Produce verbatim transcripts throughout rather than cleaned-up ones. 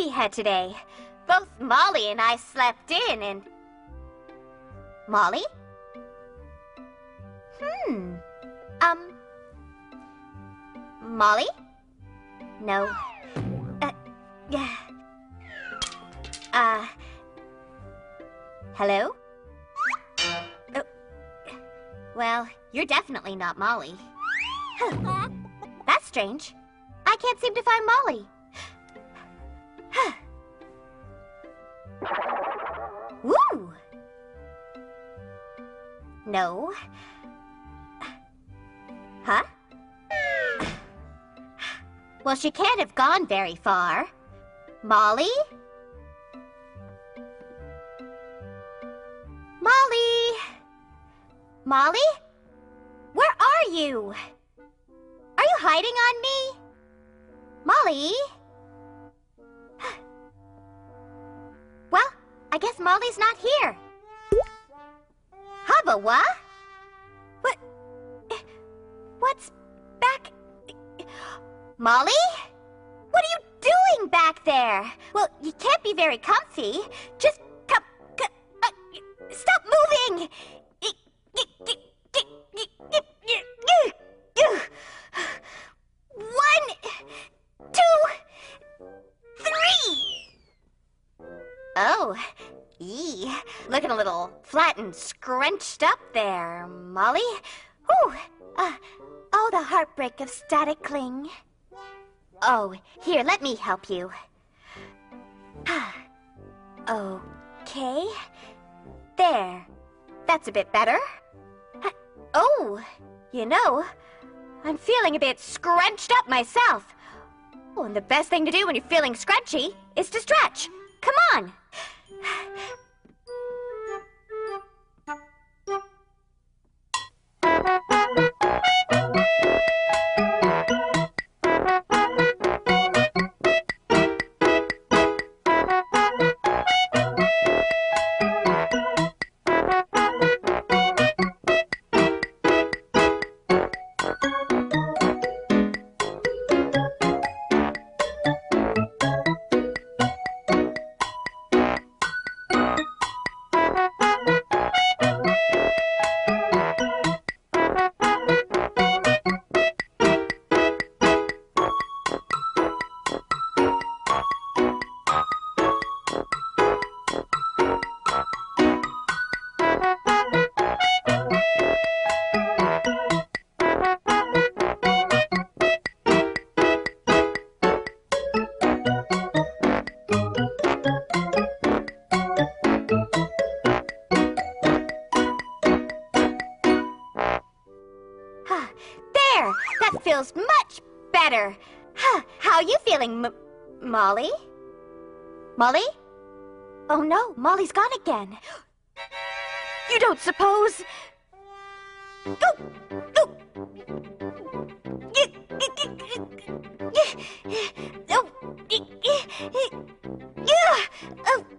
sleepyhead today. Both Molly and I slept in and... Molly? Hmm. Um... Molly? No. Uh... Yeah. Uh... Hello? Oh. Well, you're definitely not Molly. Huh. That's strange. I can't seem to find Molly. Woo! No. Huh? Well, she can't have gone very far. Molly? Molly? Molly? Where are you? Are you hiding on me? Molly? Well, I guess Molly's not here. Hubba, what? What? What's back? Molly? What are you doing back there? Well, you can't be very comfy. Just come, come uh, stop moving! One, two, three! Oh, ee, looking a little flat and scrunched up there, Molly. Whew, uh, oh, the heartbreak of static cling. Oh, here, let me help you. Okay. There. That's a bit better. Oh, you know, I'm feeling a bit scrunched up myself. Oh, and the best thing to do when you're feeling scrunchy is to stretch. Come on. Feels much better. How are you feeling, M Molly? Molly? Oh no, Molly's gone again. You don't suppose... Oh, oh. Oh.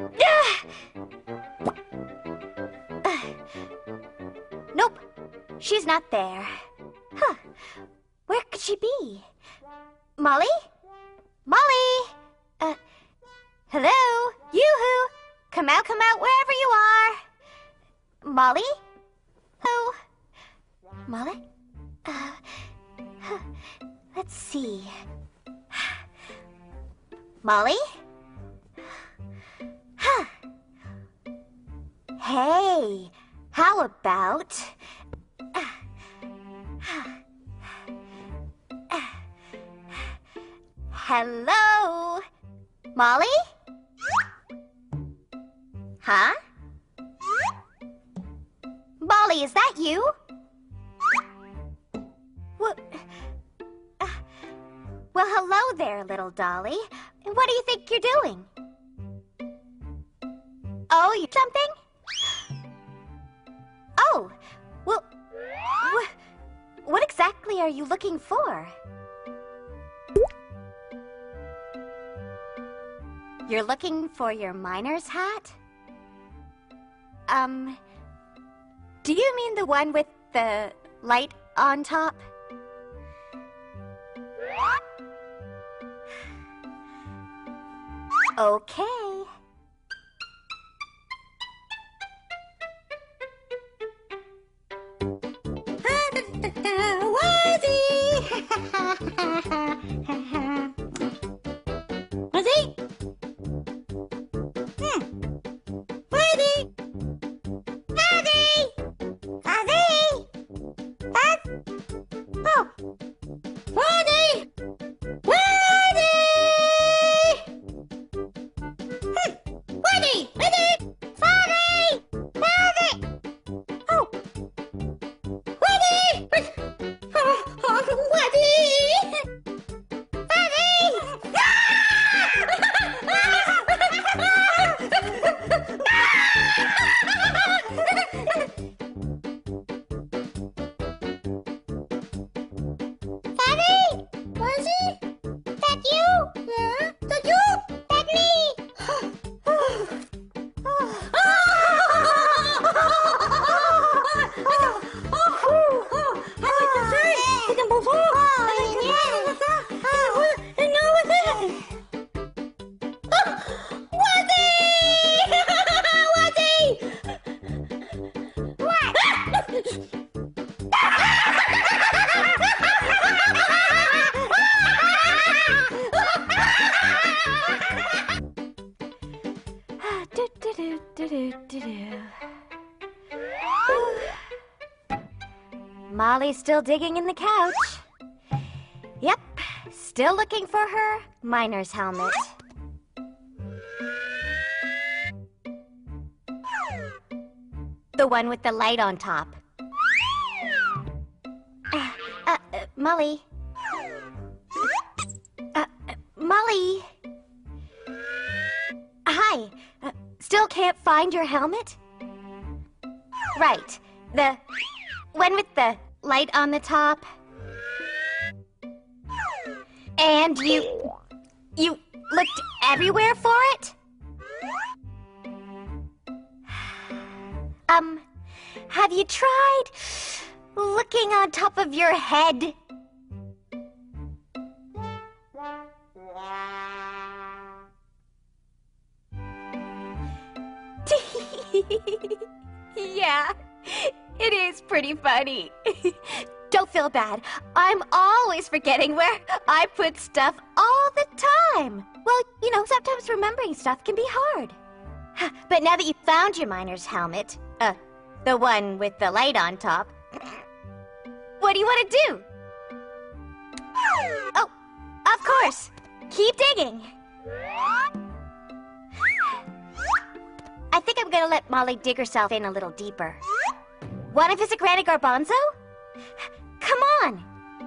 Nope, she's not there. Huh. Where could she be? Molly? Molly? Uh, hello? Yoo-hoo! Come out, come out, wherever you are! Molly? Oh. Molly? Uh, huh. Let's see. Molly? Huh. Hey, how about... Hello? Molly? Huh? Molly, is that you? What? Uh, well, hello there, little dolly. What do you think you're doing? Oh, you're something? Oh, well, wh what exactly are you looking for? You're looking for your miner's hat? Um, do you mean the one with the light on top? Okay. Wuzzy? Hmm. Wuzzy? Wuzzy? Wuzzy? Huh? Oh. Wuzzy? Wuzzy? Hmm. Wuzzy? Wuzzy? Wuzzy? Wuzzy? Oh. Wuzzy? Oh, oh, Wuzzy? Daddy? Wuzzy? That you? Yeah? That you? That me? Do, do, do, do, do, do, do. Molly's still digging in the couch. Yep, still looking for her miner's helmet. The one with the light on top. Uh, uh, uh, Molly. Uh, uh, Molly. Hi. Uh, still can't find your helmet? Right. The one with the light on the top. And you... You looked everywhere for it? Um, have you tried looking on top of your head? Yeah, it is pretty funny. Don't feel bad. I'm always forgetting where I put stuff all the time. Well, you know, sometimes remembering stuff can be hard. But now that you found your miner's helmet, uh, the one with the light on top, what do you want to do? Oh, of course. Keep digging. I think I'm gonna let Molly dig herself in a little deeper. Want to visit Granny Garbanzo? Come on!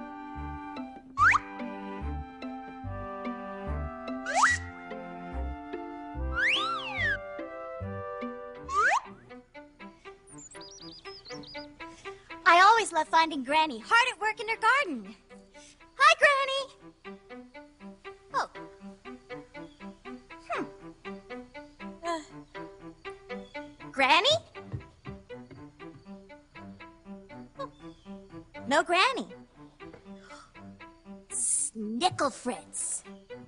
I always love finding Granny hard at work in her garden. Hi, Granny! Oh. Hmm. Uh. Granny? Oh. No Granny. Snickle Fritz.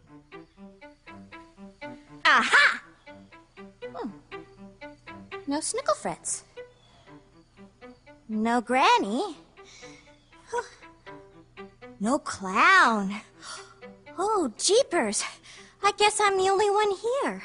Aha! Hmm. No Snickle Fritz. No Granny. No Clown. Oh, jeepers. I guess I'm the only one here.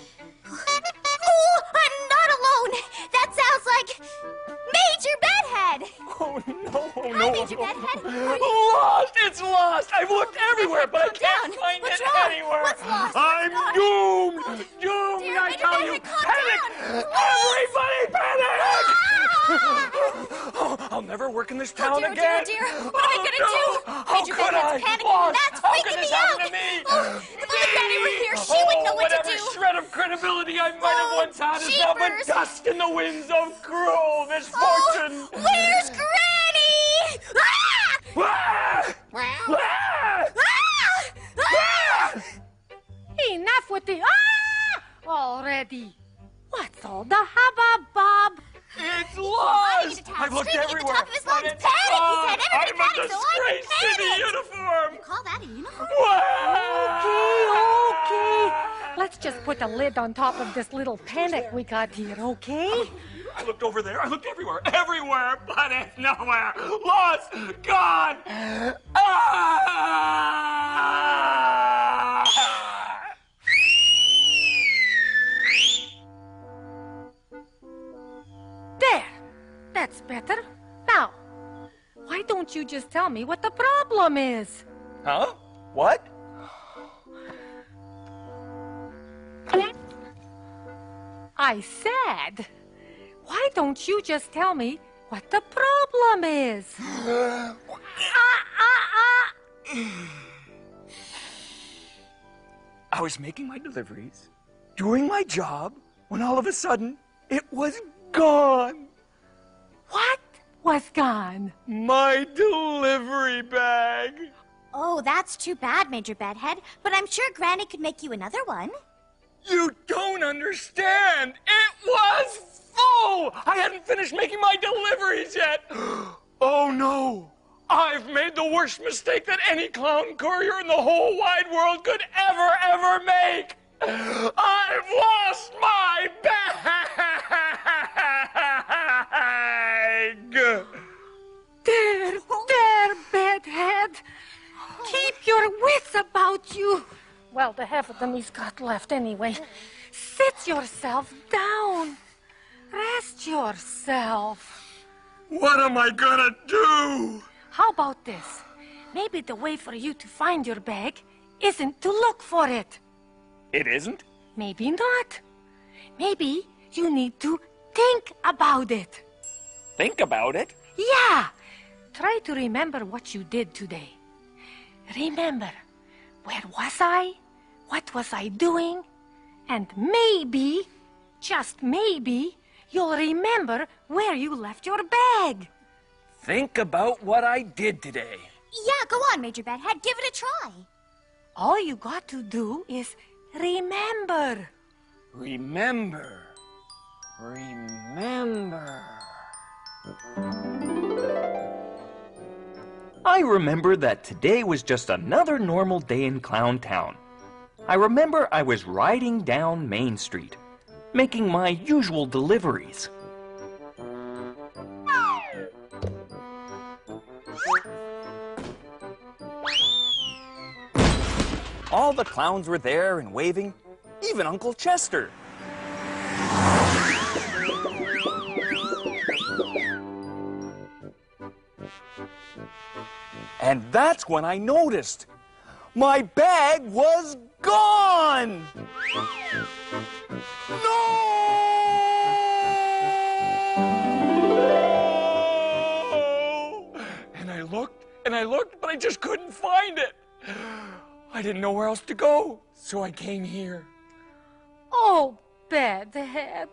Oh, I'm not alone. That sounds like Major Bedhead. Oh, no, Hi, no. Major Bedhead. Are you... Lost! It's lost! I've looked everywhere, but I Calm can't down. find What's it wrong? anywhere. What's lost? I'm What's doomed! Doomed, Dear I Major tell you! Bedhead, calm Panic! down. Everybody panic! Ah! Oh, I'll never work in this Oh, town dear, again. dear, dear. What am I Oh, gonna no. do? How Major could Bedhead's I? panicking. Lost. That's How freaking could this me happen out. to me? Oh, if my Granny were here, she oh, wouldn't know what to whatever do. shred of credibility I might have Oh, once had is now but jeepers. dust in the winds of cruel misfortune. Oh, where's Granny? Ah! Ah! Well. Ah! Ah! Ah! Enough with the ah already. What's all the hubbub, Bob? It's Running lost! into town, I've looked screaming at the everywhere. top of his but lungs, it's panic! He gone. said everybody I'm a panic, so I disgrace to the panicked. uniform. You call that a uniform? Wow! Okay, okay. let's just put a lid on top of this little panic we got here, okay? I looked over there. I looked everywhere. Everywhere, but it's nowhere. Lost. Gone. Ah! There. That's better. Now, why don't you just tell me what the problem is? Huh? What? I said, why don't you just tell me what the problem is? ah, ah, ah. I was making my deliveries, doing my job, when all of a sudden, it was gone. What was gone? My delivery bag. Oh, that's too bad, Major Bedhead. But I'm sure Granny could make you another one. You don't understand. It was full. I hadn't finished making my deliveries yet. Oh, no. I've made the worst mistake that any clown courier in the whole wide world could ever, ever make. I've lost my bag. There, there, Bedhead. Keep your wits about you. Well, the half of them he's got left anyway. Sit yourself down. Rest yourself. What am I gonna do? How about this? Maybe the way for you to find your bag isn't to look for it. It isn't? Maybe not. Maybe you need to think about it. Think about it. Yeah. Try to remember what you did today. Remember, where was I? What was I doing? And maybe, just maybe, you'll remember where you left your bag. Think about what I did today. Yeah, go on, Major Bedhead. Give it a try. All you got to do is remember. Remember. Remember. I remember that today was just another normal day in Clown Town. I remember I was riding down Main Street, making my usual deliveries. All the clowns were there and waving, even Uncle Chester. And that's when I noticed my bag was gone! No! And I looked and I looked, but I just couldn't find it. I didn't know where else to go, so I came here. Oh, Bedhead.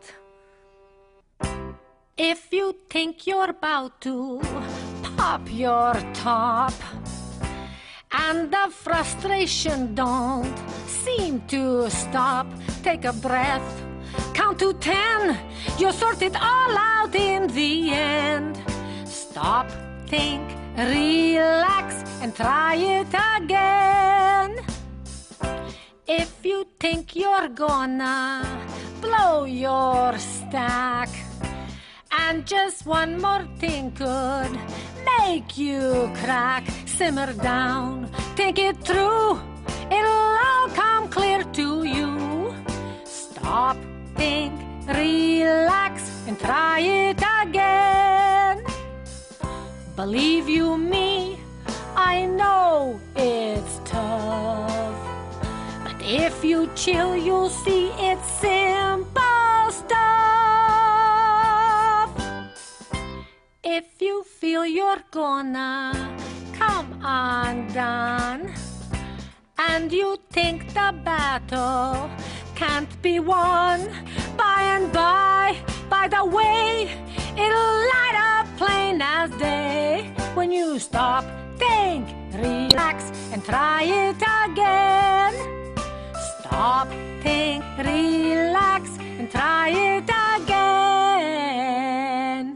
If you think you're about to pop your top and the frustration don't seem to stop, take a breath, count to ten, you'll sort it all out in the end. Stop, think, relax, and try it again. If you think you're gonna blow your stack, and just one more thing could make you crack, simmer down, think it through, it'll all come clear to you. Stop, think, relax, and try it again. Believe you me, I know it's tough, but if you chill, you'll see it's simple stuff. If you feel you're gonna come undone, and you think the battle can't be won, by and by, by the way, it'll light up plain as day. When you stop, think, relax, and try it again. Stop, think, relax, and try it again.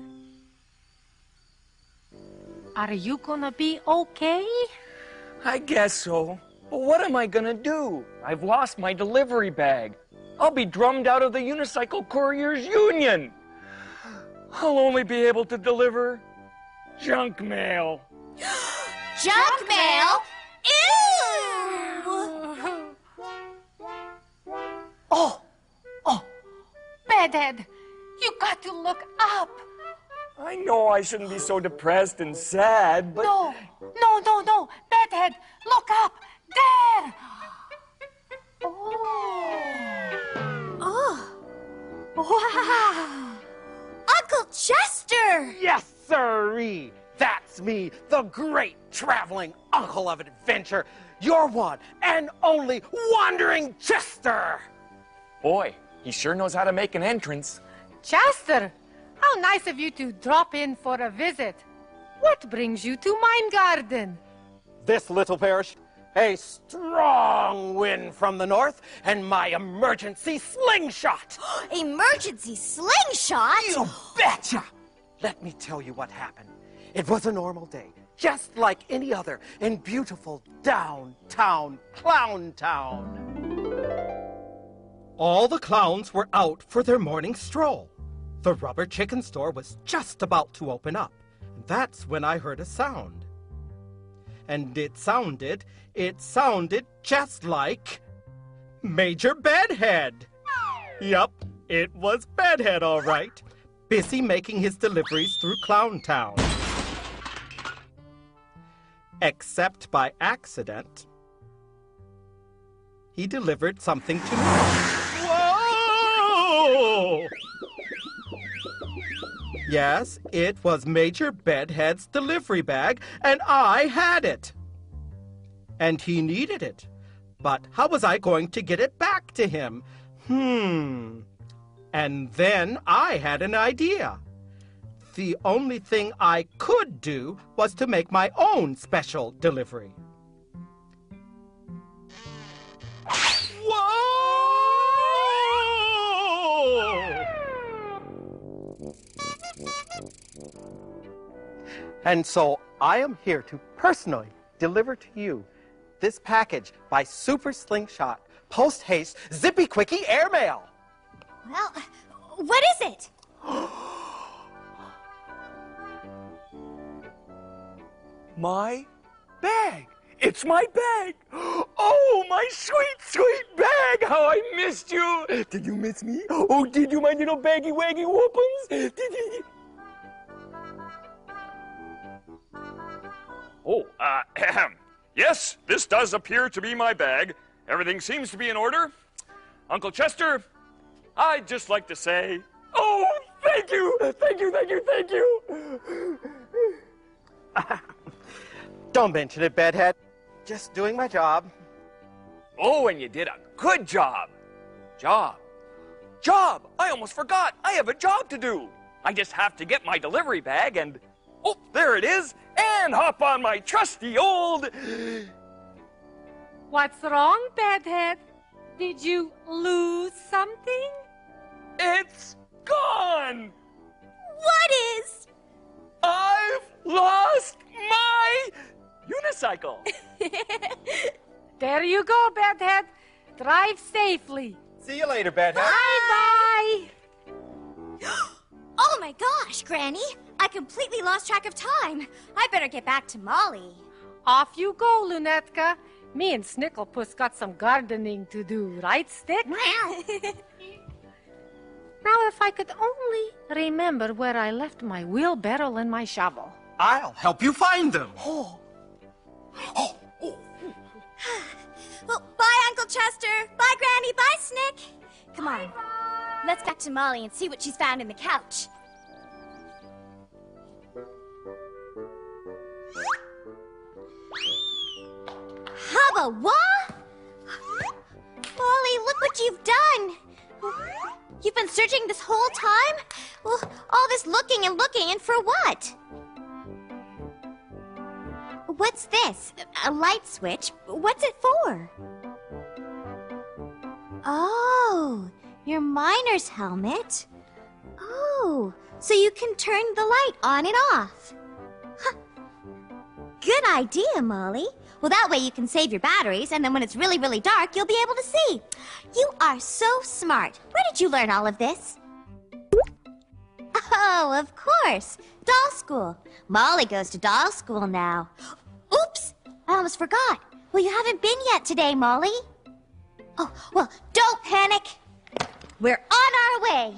Are you gonna be okay? I guess so. But what am I gonna do? I've lost my delivery bag. I'll be drummed out of the Unicycle Couriers Union. I'll only be able to deliver junk mail. Junk mail? Ew! Oh, oh, Bedhead, you got to look up. I know I shouldn't be so depressed and sad, but... No, no, no, no, Bedhead, look up, there. Oh. Wow! Uncle Chester! Yes, sirree! That's me, the great traveling uncle of adventure, your one and only Wandering Chester! Boy, he sure knows how to make an entrance. Chester, how nice of you to drop in for a visit. What brings you to Mine Garden? This little parish, a strong wind from the north, and my emergency slingshot! Emergency slingshot? You betcha! Let me tell you what happened. It was a normal day, just like any other in beautiful downtown Clown Town. All the clowns were out for their morning stroll. The rubber chicken store was just about to open up. That's when I heard a sound. And it sounded, it sounded just like Major Bedhead. Yup, it was Bedhead, all right. Busy making his deliveries through Clown Town. Except by accident, he delivered something to me. Whoa! Yes, it was Major Bedhead's delivery bag, and I had it. And he needed it. But how was I going to get it back to him? Hmm. And then I had an idea. The only thing I could do was to make my own special delivery. Whoa! And so I am here to personally deliver to you this package by Super Slingshot Post Haste Zippy Quickie Airmail. Well, what is it? My bag. It's my bag. Oh, my sweet, sweet bag. How I missed you. Did you miss me? Oh, did you, my little baggy waggy whoopins? Did you? Oh, uh, ahem. Yes, this does appear to be my bag. Everything seems to be in order. Uncle Chester, I'd just like to say, oh, thank you, thank you, thank you, thank you. Don't mention it, Bedhead. Just doing my job. Oh, and you did a good job. Job. Job. I almost forgot. I have a job to do. I just have to get my delivery bag and, oh, there it is, and hop on my trusty old... What's wrong, Bedhead? Did you lose something? It's gone. What is? I've lost my unicycle. There you go, Bedhead. Drive safely. See you later, Bedhead. Bye-bye. Oh my gosh, Granny! I completely lost track of time. I better get back to Molly. Off you go, Lunetka. Me and Snicklepuss got some gardening to do, right, Stick? Now, if I could only remember where I left my wheelbarrow and my shovel. I'll help you find them. Oh. Well, bye, Uncle Chester. Bye, Granny. Bye, Snick. Come on. Bye-bye. Let's get to Molly and see what she's found in the couch. Hubba what? Molly, look what you've done. You've been searching this whole time? Well, all this looking and looking, and for what? What's this? A light switch? What's it for? Oh, your miner's helmet. Oh, so you can turn the light on and off. Huh. Good idea, Molly. Well, that way you can save your batteries, and then when it's really, really dark, you'll be able to see. You are so smart. Where did you learn all of this? Oh, of course. Doll school. Molly goes to doll school now. Oops! I almost forgot. Well, you haven't been yet today, Molly. Oh, well, don't panic. We're on our way.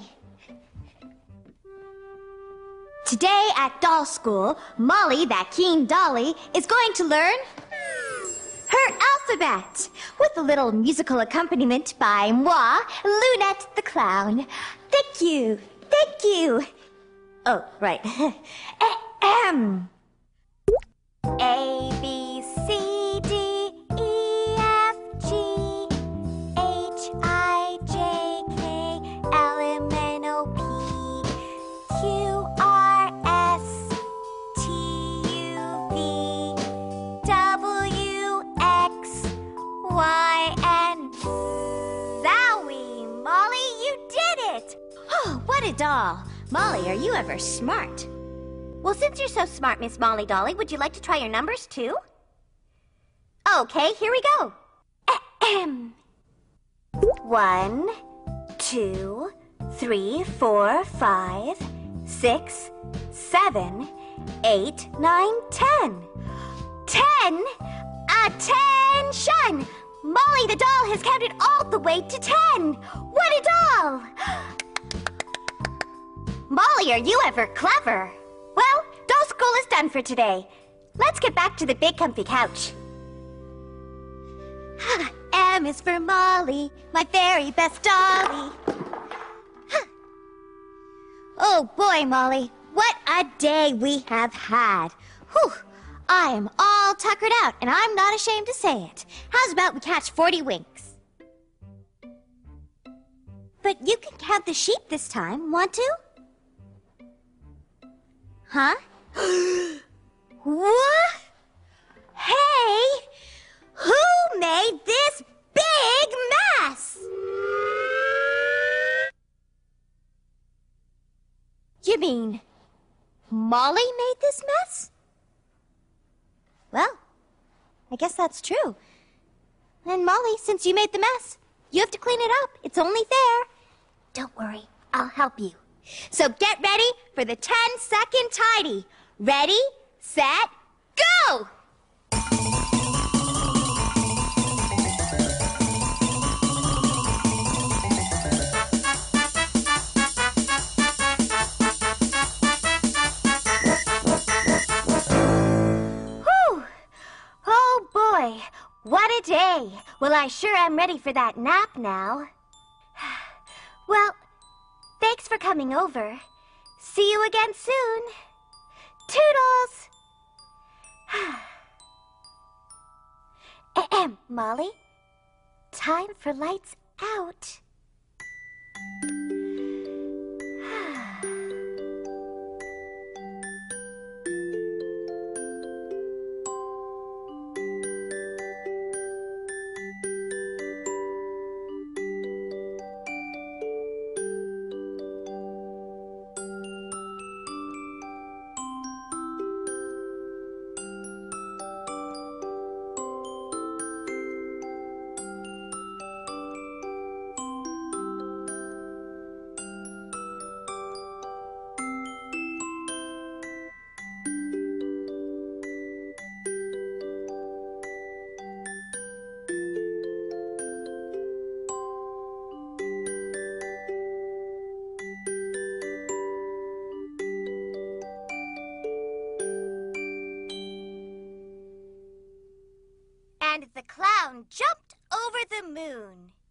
Today at doll school, Molly, that keen dolly, is going to learn her alphabet with a little musical accompaniment by moi, Lunette the clown. Thank you. Thank you. Oh, right. Ahem. A, B, C, D, E, F, G, H, I, J, K, L, M, N, O, P, Q, R, S, T, U, V, W, X, Y, and Zowie. Molly, you did it! Oh, what a doll. Molly, are you ever smart? Well, since you're so smart, Miss Molly Dolly, would you like to try your numbers too? Okay, here we go. Ahem. One, two, three, four, five, six, seven, eight, nine, ten. Ten? Attention! Molly the doll has counted all the way to ten. What a doll! Molly, are you ever clever? Well, doll school is done for today. Let's get back to the big comfy couch. M is for Molly, my very best dolly. Oh boy, Molly, what a day we have had. Whew, I am all tuckered out, and I'm not ashamed to say it. How's about we catch forty winks? But you can count the sheep this time, want to? Huh? What? Hey! Who made this big mess? You mean Molly made this mess? Well, I guess that's true. And Molly, since you made the mess, you have to clean it up. It's only fair. Don't worry, I'll help you. So get ready for the ten-second tidy. Ready, set, go! Whew! Oh boy, what a day. Well, I sure am ready for that nap now. Well, thanks for coming over. See you again soon. Toodles! Ahem, Molly. Time for lights out. And the clown jumped over the moon.